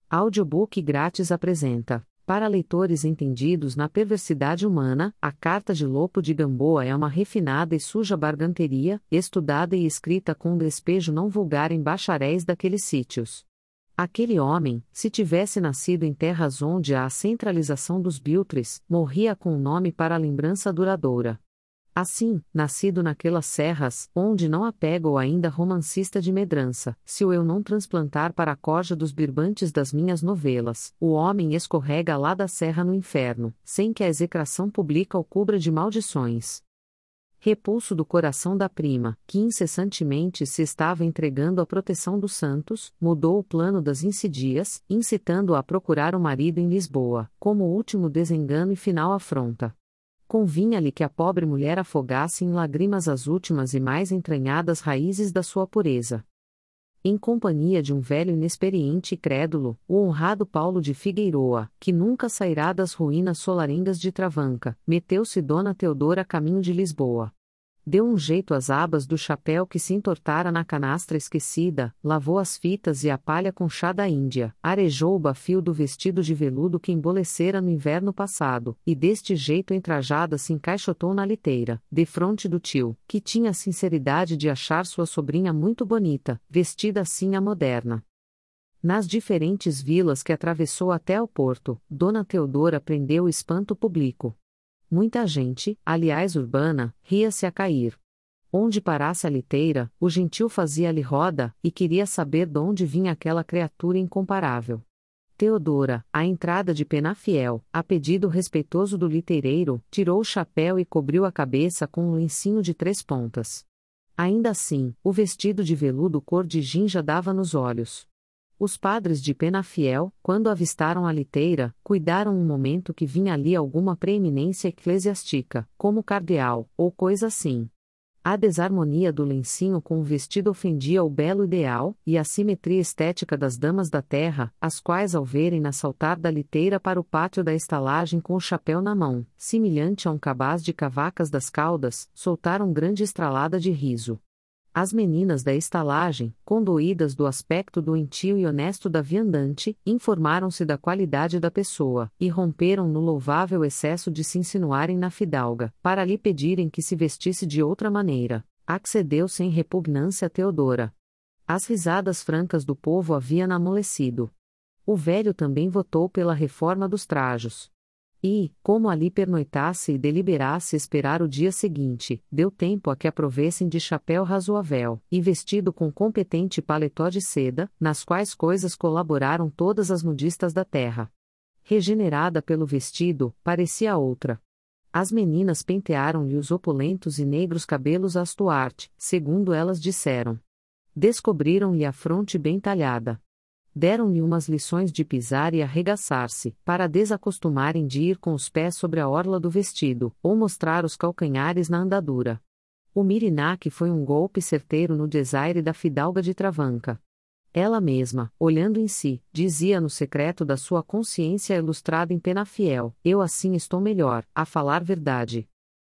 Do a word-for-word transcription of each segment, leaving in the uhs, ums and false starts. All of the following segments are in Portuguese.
Audiobook grátis apresenta. Para leitores entendidos na perversidade humana, a Carta de Lopo de Gamboa é uma refinada e suja barganteria, estudada e escrita com um despejo não vulgar em bacharéis daqueles sítios. Aquele homem, se tivesse nascido em terras onde há a centralização dos biltres, morria com um nome para a lembrança duradoura. Assim, nascido naquelas serras, onde não apego ainda romancista de medrança, se o eu não transplantar para a corja dos birbantes das minhas novelas, o homem escorrega lá da serra no inferno, sem que a execração pública o cubra de maldições. Repulso do coração da prima, que incessantemente se estava entregando à proteção dos santos, mudou o plano das insidias, incitando-a a procurar o marido em Lisboa, como último desengano e final afronta. Convinha-lhe que a pobre mulher afogasse em lágrimas as últimas e mais entranhadas raízes da sua pureza. Em companhia de um velho inexperiente e crédulo, o honrado Paulo de Figueiroa, que nunca sairá das ruínas solarengas de Travanca, meteu-se Dona Teodora a caminho de Lisboa. Deu um jeito às abas do chapéu que se entortara na canastra esquecida, lavou as fitas e a palha com chá da Índia, arejou o bafio do vestido de veludo que embolecera no inverno passado, e deste jeito entrajada se encaixotou na liteira, defronte do tio, que tinha a sinceridade de achar sua sobrinha muito bonita, vestida assim à moderna. Nas diferentes vilas que atravessou até ao porto, Dona Teodora prendeu o espanto público. Muita gente, aliás urbana, ria-se a cair. Onde parasse a liteira, o gentil fazia-lhe roda, e queria saber de onde vinha aquela criatura incomparável. Teodora, à entrada de Penafiel, a pedido respeitoso do liteireiro, tirou o chapéu e cobriu a cabeça com um lencinho de três pontas. Ainda assim, o vestido de veludo cor de ginja dava nos olhos. Os padres de Penafiel, quando avistaram a liteira, cuidaram um momento que vinha ali alguma preeminência eclesiástica, como cardeal, ou coisa assim. A desarmonia do lencinho com o vestido ofendia o belo ideal, e a simetria estética das damas da terra, as quais ao verem-na saltar da liteira para o pátio da estalagem com o chapéu na mão, semelhante a um cabaz de cavacas das caudas, soltaram grande estralada de riso. As meninas da estalagem, condoídas do aspecto doentio e honesto da viandante, informaram-se da qualidade da pessoa, e romperam no louvável excesso de se insinuarem na fidalga, para lhe pedirem que se vestisse de outra maneira. Accedeu sem repugnância a Teodora. As risadas francas do povo haviam amolecido. O velho também votou pela reforma dos trajos. E, como ali pernoitasse e deliberasse esperar o dia seguinte, deu tempo a que aprovessem de chapéu razoável, e vestido com competente paletó de seda, nas quais coisas colaboraram todas as nudistas da terra. Regenerada pelo vestido, parecia outra. As meninas pentearam-lhe os opulentos e negros cabelos a Stuart, segundo elas disseram. Descobriram-lhe a fronte bem talhada. Deram-lhe umas lições de pisar e arregaçar-se, para desacostumarem de ir com os pés sobre a orla do vestido, ou mostrar os calcanhares na andadura. O Mirinac foi um golpe certeiro no desaire da fidalga de Travanca. Ela mesma, olhando em si, dizia no secreto da sua consciência ilustrada em Penafiel: eu assim estou melhor, a falar verdade.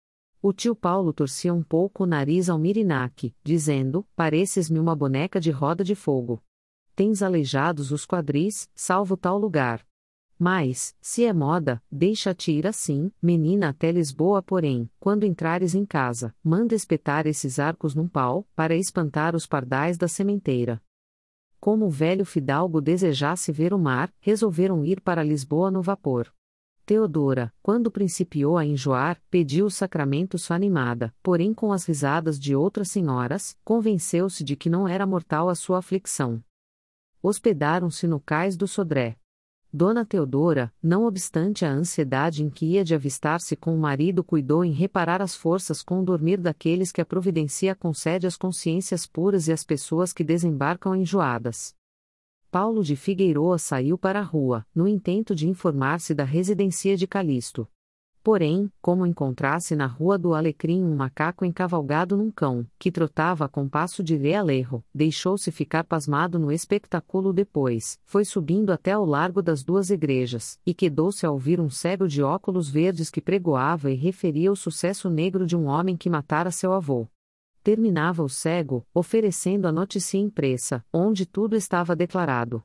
O tio Paulo torcia um pouco o nariz ao Mirinac, dizendo: pareces-me uma boneca de roda de fogo. Tens aleijados os quadris, salvo tal lugar. Mas, se é moda, deixa-te ir assim, menina até Lisboa porém, quando entrares em casa, manda espetar esses arcos num pau, para espantar os pardais da sementeira. Como o velho fidalgo desejasse ver o mar, resolveram ir para Lisboa no vapor. Teodora, quando principiou a enjoar, pediu os sacramentos animada, porém com as risadas de outras senhoras, convenceu-se de que não era mortal a sua aflição. Hospedaram-se no cais do Sodré. Dona Teodora, não obstante a ansiedade em que ia de avistar-se com o marido, cuidou em reparar as forças com o dormir daqueles que a providencia concede às consciências puras e às pessoas que desembarcam enjoadas. Paulo de Figueiroa saiu para a rua, no intento de informar-se da residência de Calixto. Porém, como encontrasse na rua do Alecrim um macaco encavalgado num cão, que trotava a compasso de realerro, deixou-se ficar pasmado no espectáculo depois, foi subindo até ao largo das duas igrejas, e quedou-se a ouvir um cego de óculos verdes que pregoava e referia o sucesso negro de um homem que matara seu avô. Terminava o cego, oferecendo a notícia impressa, onde tudo estava declarado.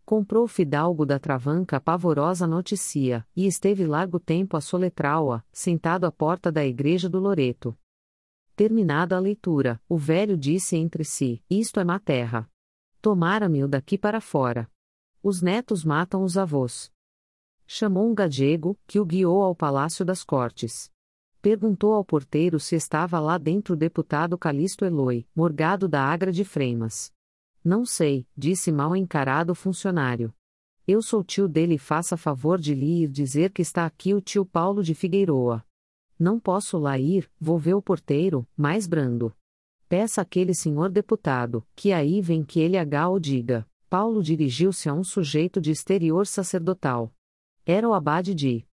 Comprou fidalgo da Travanca pavorosa notícia, e esteve largo tempo a soletrá-la, sentado à porta da igreja do Loreto. Terminada a leitura, o velho disse entre si: isto é má terra. Tomara-me-o daqui para fora. Os netos matam os avós. Chamou um gadiego, que o guiou ao Palácio das Cortes. Perguntou ao porteiro se estava lá dentro o deputado Calixto Eloi, morgado da Agra de Freimas. Não sei, disse mal encarado o funcionário. Eu sou tio dele e faça favor de lhe ir dizer que está aqui o tio Paulo de Figueiroa. Não posso lá ir, volveu o porteiro, mais brando. Peça àquele senhor deputado, que aí vem que ele H o diga. Paulo dirigiu-se a um sujeito de exterior sacerdotal. Era o abade de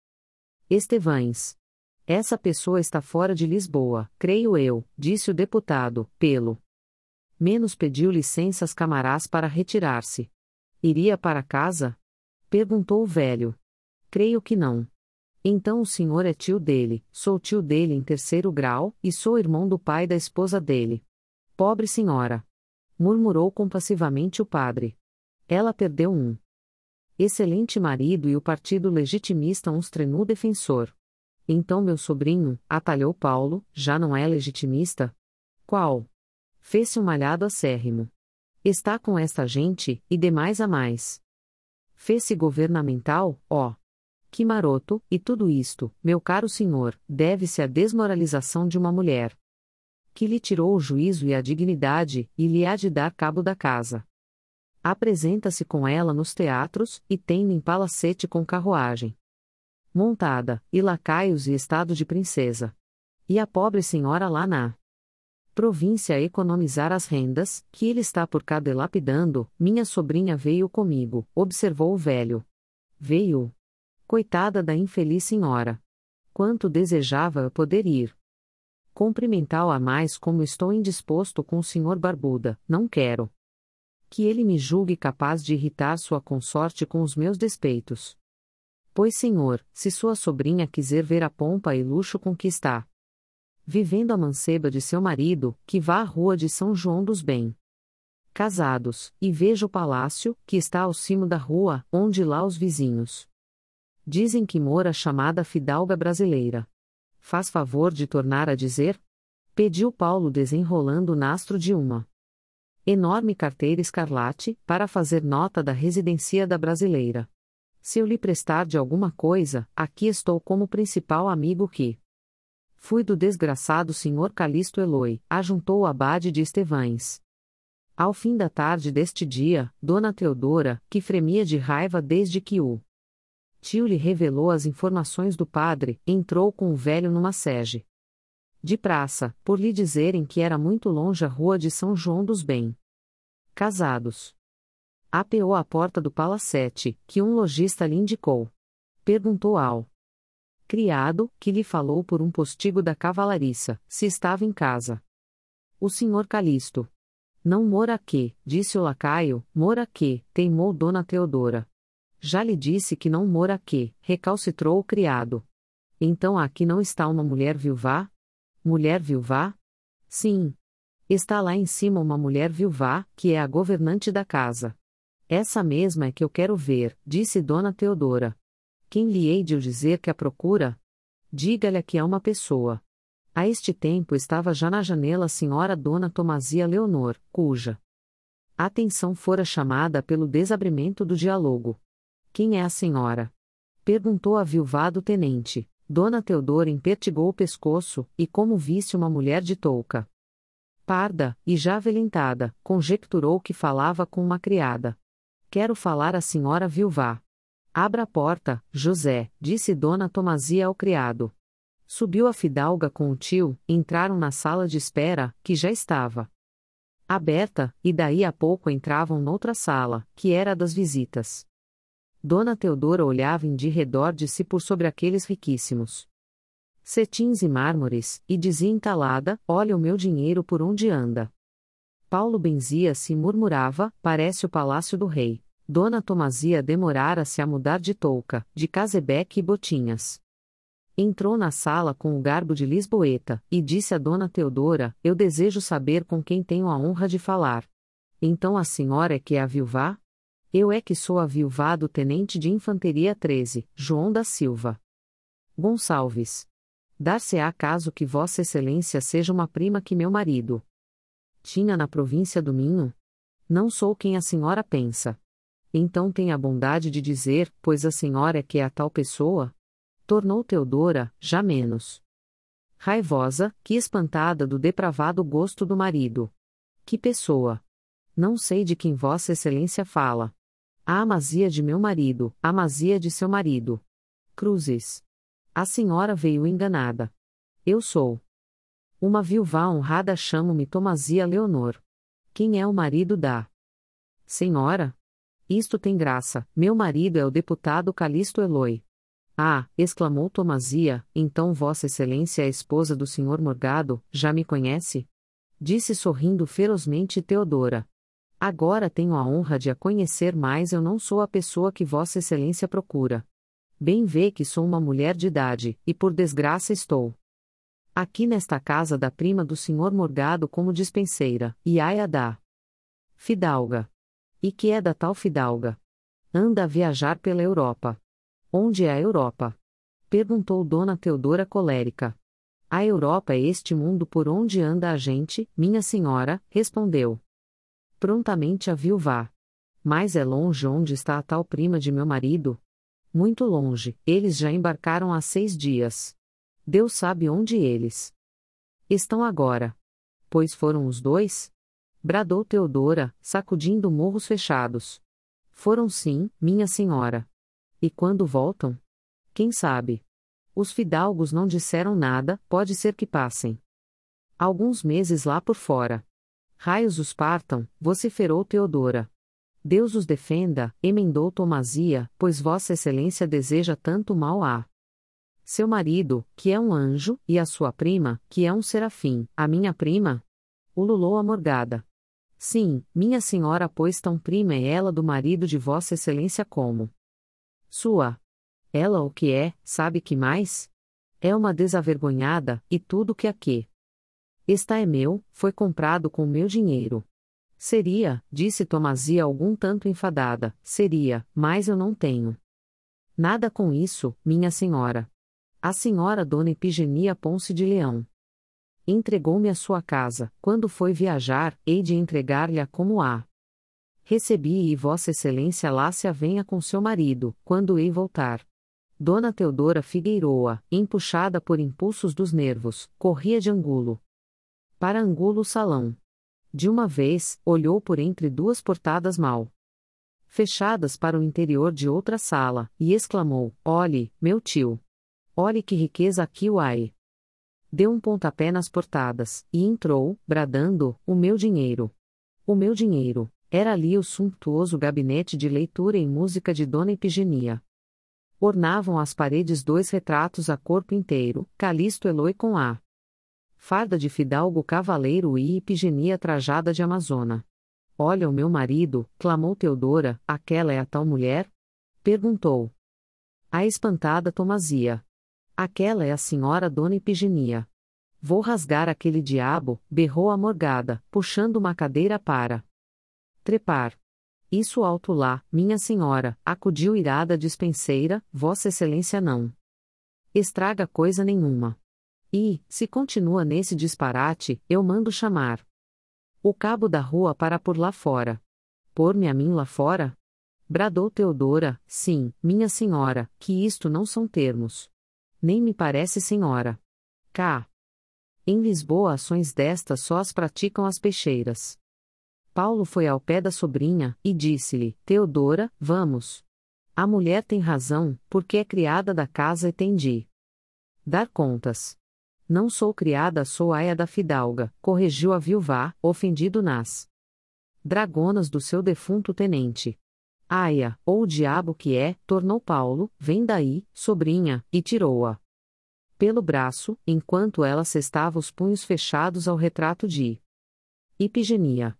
Estevães. Essa pessoa está fora de Lisboa, creio eu, disse o deputado, pelo menos pediu licença às camarás para retirar-se. Iria para casa? Perguntou o velho. Creio que não. Então o senhor é tio dele, sou tio dele em terceiro grau, e sou irmão do pai da esposa dele. Pobre senhora! Murmurou compassivamente o padre. Ela perdeu um excelente marido e o partido legitimista um strenu defensor. Então meu sobrinho, atalhou Paulo, já não é legitimista? Qual? Fez-se um malhado acérrimo. Está com esta gente, e demais a mais. Fez-se governamental, ó. Que maroto, e tudo isto, meu caro senhor, deve-se à desmoralização de uma mulher que lhe tirou o juízo e a dignidade, e lhe há de dar cabo da casa. Apresenta-se com ela nos teatros, e tem em palacete com carruagem montada, e lacaios e estado de princesa. E a pobre senhora lá na província a economizar as rendas, que ele está por cá delapidando. Minha sobrinha veio comigo, observou o velho. Veio. Coitada da infeliz senhora. Quanto desejava eu poder ir. Cumprimentá-la mais como estou indisposto com o senhor Barbuda, não quero que ele me julgue capaz de irritar sua consorte com os meus despeitos. Pois senhor, se sua sobrinha quiser ver a pompa e luxo com que está vivendo a manceba de seu marido, que vá à rua de São João dos Bem Casados, e veja o palácio, que está ao cimo da rua, onde lá os vizinhos dizem que mora a chamada fidalga brasileira. Faz favor de tornar a dizer? Pediu Paulo desenrolando o nastro de uma enorme carteira escarlate, para fazer nota da residência da brasileira. Se eu lhe prestar de alguma coisa, aqui estou como principal amigo que fui do desgraçado senhor Calixto Eloi, ajuntou o abade de Estevães. Ao fim da tarde deste dia, Dona Teodora, que fremia de raiva desde que o tio lhe revelou as informações do padre, entrou com o velho numa sege de praça, por lhe dizerem que era muito longe a rua de São João dos Bem Casados. Apeou à porta do palacete, que um lojista lhe indicou. Perguntou ao criado, que lhe falou por um postigo da cavalariça, se estava em casa. O senhor Calixto. Não mora aqui, disse o lacaio. Mora aqui, teimou Dona Teodora. Já lhe disse que não mora aqui, recalcitrou o criado. Então aqui não está uma mulher viúva? Mulher viúva? Sim. Está lá em cima uma mulher viúva, que é a governante da casa. Essa mesma é que eu quero ver, disse Dona Teodora. Quem lhe hei de eu dizer que a procura? Diga-lhe que é uma pessoa. A este tempo estava já na janela a senhora Dona Tomazia Leonor, cuja atenção fora chamada pelo desabrimento do diálogo. Quem é a senhora? Perguntou a viúva do tenente. Dona Teodora impertigou o pescoço, e como visse uma mulher de touca parda, e já avelhentada, conjecturou que falava com uma criada. Quero falar à senhora viúva. Abra a porta, José, disse Dona Tomazia ao criado. Subiu a fidalga com o tio, entraram na sala de espera, que já estava aberta, e daí a pouco entravam noutra sala, que era a das visitas. Dona Teodora olhava em de redor de si por sobre aqueles riquíssimos cetins e mármores, e dizia entalada: olha o meu dinheiro por onde anda. Paulo benzia-se e murmurava: parece o palácio do rei. Dona Tomazia demorara-se a mudar de touca, de casebeque e botinhas. Entrou na sala com o garbo de lisboeta, e disse a Dona Teodora: eu desejo saber com quem tenho a honra de falar. Então a senhora é que é a viúva? Eu é que sou aviuvado tenente de infantaria treze, João da Silva Gonçalves. Dar-se-á caso que Vossa Excelência seja uma prima que meu marido tinha na província do Minho? Não sou quem a senhora pensa. Então tenha a bondade de dizer, pois a senhora é que é a tal pessoa? Tornou Teodora, já menos raivosa, que espantada do depravado gosto do marido. Que pessoa? Não sei de quem Vossa Excelência fala. A amazia de meu marido, a amazia de seu marido. Cruzes. A senhora veio enganada. Eu sou uma viúva honrada, chamo-me Tomazia Leonor. Quem é o marido da senhora? Isto tem graça, meu marido é o deputado Calixto Eloi. Ah, exclamou Tomazia, então Vossa Excelência é a esposa do senhor Morgado, já me conhece? Disse sorrindo ferozmente Teodora. Agora tenho a honra de a conhecer, mas eu não sou a pessoa que Vossa Excelência procura. Bem vê que sou uma mulher de idade, e por desgraça estou aqui nesta casa da prima do senhor Morgado como dispenseira, e ai a da fidalga. E que é da tal fidalga? Anda a viajar pela Europa. Onde é a Europa? Perguntou Dona Teodora colérica. A Europa é este mundo por onde anda a gente, minha senhora, respondeu prontamente a viúva. Mas é longe onde está a tal prima de meu marido? Muito longe, eles já embarcaram há seis dias. Deus sabe onde eles estão agora. Pois foram os dois? Bradou Teodora, sacudindo morros fechados. Foram sim, minha senhora. E quando voltam? Quem sabe? Os fidalgos não disseram nada, pode ser que passem alguns meses lá por fora. Raios os partam, vociferou Teodora. Deus os defenda, emendou Tomazia, pois Vossa Excelência deseja tanto mal a seu marido, que é um anjo, e a sua prima, que é um serafim, a minha prima? Ululou a Morgada. Sim, minha senhora, pois tão prima é ela do marido de Vossa Excelência como sua. Ela o que é, sabe que mais? É uma desavergonhada, e tudo que aqui está é meu, foi comprado com meu dinheiro. Seria, disse Tomazia algum tanto enfadada, seria, mas eu não tenho nada com isso, minha senhora. A senhora Dona Epigenia Ponce de Leão entregou-me a sua casa, quando foi viajar, hei de entregar-lhe a como a recebi, e Vossa Excelência lá se avenha com seu marido, quando hei voltar. Dona Teodora Figueiroa, empuxada por impulsos dos nervos, corria de Angulo para Angulo salão. De uma vez, olhou por entre duas portadas mal fechadas para o interior de outra sala, e exclamou: olhe, meu tio! Olhe que riqueza aqui o ai! Deu um pontapé nas portadas, e entrou, bradando: o meu dinheiro! O meu dinheiro! Era ali o sumptuoso gabinete de leitura em música de Dona Epigenia. Ornavam as paredes dois retratos a corpo inteiro, Calixto Eloi com a farda de fidalgo cavaleiro e Epigenia trajada de amazona. Olha o meu marido, clamou Teodora, aquela é a tal mulher? Perguntou a espantada Tomazia. Aquela é a senhora Dona Epigenia. Vou rasgar aquele diabo, berrou a Morgada, puxando uma cadeira para trepar. Isso alto lá, minha senhora, acudiu irada a dispenseira, Vossa Excelência não estraga coisa nenhuma. E, se continua nesse disparate, eu mando chamar o cabo da rua para por lá fora. Pôr-me a mim lá fora? Bradou Teodora, sim, minha senhora, que isto não são termos. Nem me parece senhora. Cá em Lisboa ações destas só as praticam as peixeiras. Paulo foi ao pé da sobrinha, e disse-lhe: Teodora, vamos. A mulher tem razão, porque é criada da casa e tem de dar contas. Não sou criada, sou aia da fidalga, corrigiu a viúva, ofendido nas dragonas do seu defunto tenente. Aia, ou o diabo que é, tornou Paulo, vem daí, sobrinha, e tirou-a pelo braço, enquanto ela cestava os punhos fechados ao retrato de Epigenia.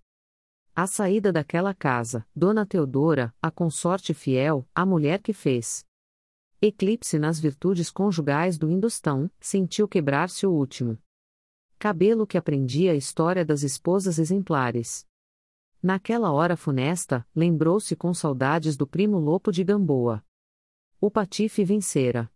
À saída daquela casa, Dona Teodora, a consorte fiel, a mulher que fez eclipse nas virtudes conjugais do Indostão, sentiu quebrar-se o último cabelo que aprendia a história das esposas exemplares. Naquela hora funesta, lembrou-se com saudades do primo Lopo de Gamboa. O patife vencera.